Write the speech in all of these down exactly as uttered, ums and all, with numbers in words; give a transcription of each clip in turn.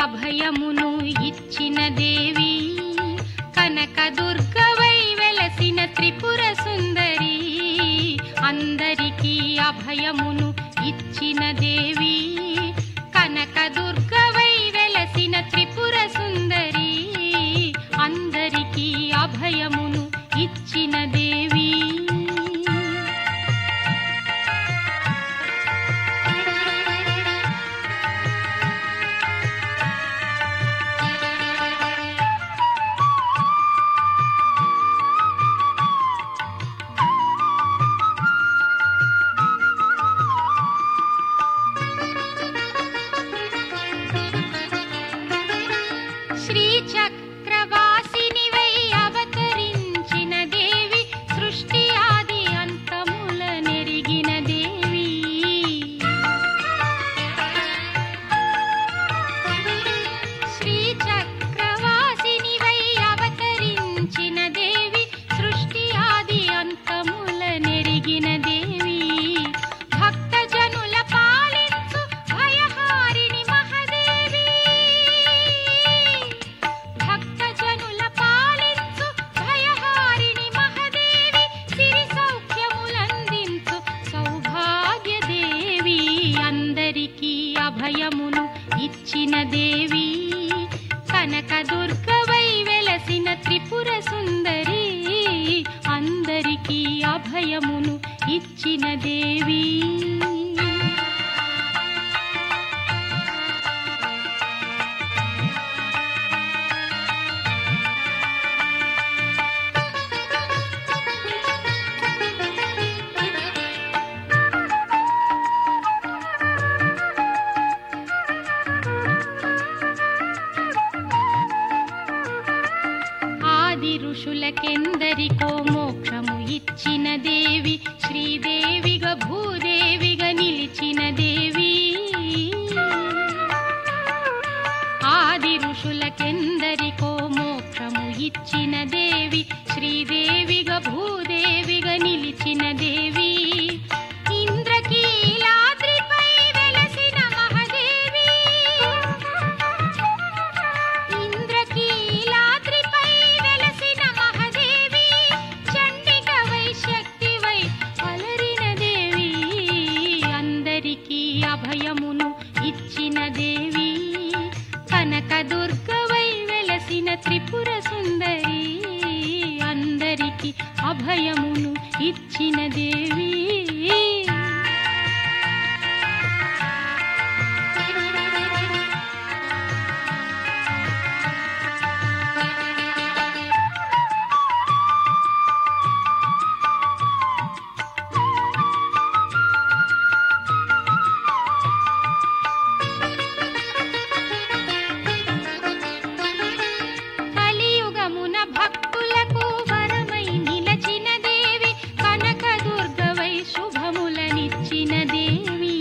అభయమును ఇచ్చిన దేవి కనకదుర్గవై వెలసిన త్రిపుర సుందరి. అందరికీ అభయమును ఇచ్చిన దేవి కనకదుర్గవై వెలసిన త్రిపుర సుందరి. అందరికీ అభయమును ఇచ్చిన దేవి. శ్రీచక్రవాసినివై అవతరించిన దేవి సృష్టి ఆది అంతముల నెరిగిన దేవి. శ్రీచక్రవాసినివై అవతరించిన దేవి సృష్టి ఆది అంతముల నెరిగిన దేవి. భక్తజనుల పాలించు భయహారిణి మహాదేవి. భక్తజనుల పాలించు భయహారిణి మహాదేవి. సిరి సౌఖ్యములందించు సౌభాగ్య దేవి. అందరికీ అభయమును ఇచ్చిన దేవి కనకదుర్గవై వెలసిన త్రిపుర సుందరి. అందరికీ అభయమును ఇచ్చిన దేవి. ఆది ఋషులకెందరికో మోక్షము ఇచ్చిన దేవి శ్రీదేవిగా భూదేవిగా నిలిచిన దేవి. ఆది ఋషులకెందరికో మోక్షము ఇచ్చిన దేవి శ్రీదేవిగా భూదేవిగా నిలిచిన దేవి. ఇంద్రకీలాద్రిపై వెలసిన మహాదేవి. ఇంద్రకీలాద్రిపై వెలసిన మహాదేవి. చండికవై శక్తివై అలరిన దేవి. అందరికీ అభయమును ఇచ్చిన దేవి కనకదుర్గవై వెలసిన త్రిపుర సుందరి. అందరికీ అభయమును ఇచ్చిన దేవి. కలియుగమున భక్తులకు వరమై నిలచిన దేవి కనకదుర్గవై శుభములనిచ్చిన దేవి.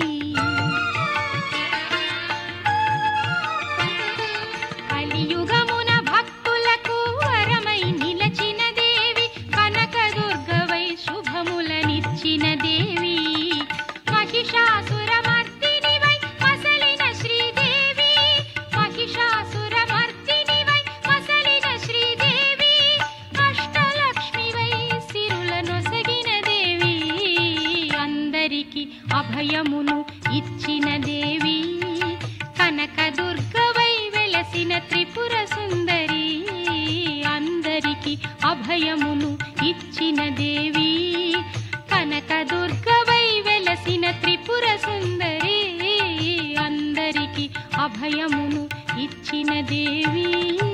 కలియుగమున భక్తులకు వరమై నిలచిన దేవి కనకదుర్గవై శుభములనిచ్చిన దేవి. మహిషాసురమర్దినివై మసలిన శ్రీదేవి. మహిషాసురమర్దినివై మసలిన శ్రీదేవి. అష్టలక్ష్మివై సిరుల నొసగిన దేవి. అందరికీ అభయమును ఇచ్చిన దేవి కనకదుర్గవై వెలసిన త్రిపుర సుందరి. అందరికీ అభయమును ఇచ్చిన దేవి కనకదుర్గవై వెలసిన త్రిపుర సుందరి. అందరికీ అభయమును ఇచ్చిన దేవి.